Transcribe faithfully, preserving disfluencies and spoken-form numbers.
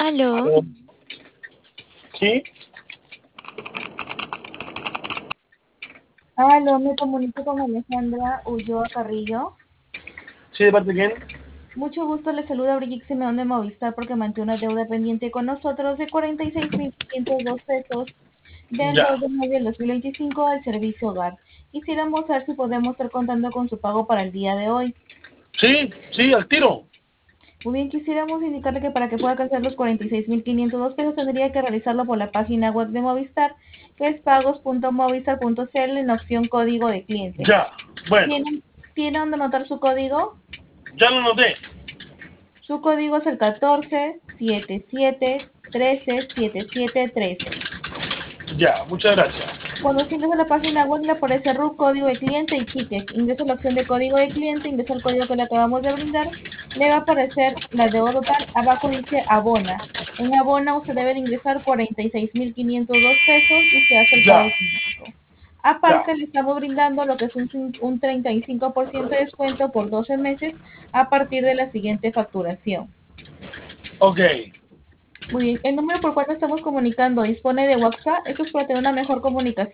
Aló. Aló. ¿Sí? Aló, me comunico con Alejandra Ulloa Carrillo. ¿Sí, de parte de quién? Mucho gusto, le saluda Brigitte Simeón de Movistar porque mantiene una deuda pendiente con nosotros de cuarenta y seis mil quinientos dos pesos del Ya. dos de mayo del dos mil veinticinco al servicio hogar. Quisiéramos saber si podemos estar contando con su pago para el día de hoy. Sí, sí, al tiro. Muy bien, quisiéramos indicarle que para que pueda alcanzar los cuarenta y seis mil quinientos dos pesos tendría que realizarlo por la página web de Movistar, que es pagos punto movistar punto cl en la opción código de cliente. Ya. Bueno, ¿Tiene, ¿tiene donde anotar su código? ya lo noté. Su código es el catorce setenta y siete trece setenta y siete trece. Ya, muchas gracias. Cuando se ingresa a la página web le aparece R U C, código de cliente y ticket. Ingresa la opción de código de cliente, ingresa el código que le acabamos de brindar. Le va a aparecer la deuda total. Abajo dice abona. En abona usted debe de ingresar cuarenta y seis mil quinientos dos pesos y se hace el pago Ya, automático. ya. Aparte, le estamos brindando lo que es un, cin- un treinta y cinco por ciento de descuento por doce meses a partir de la siguiente facturación. Ok. Muy bien, el número por cual nos estamos comunicando dispone de WhatsApp. Esto es para tener una mejor comunicación.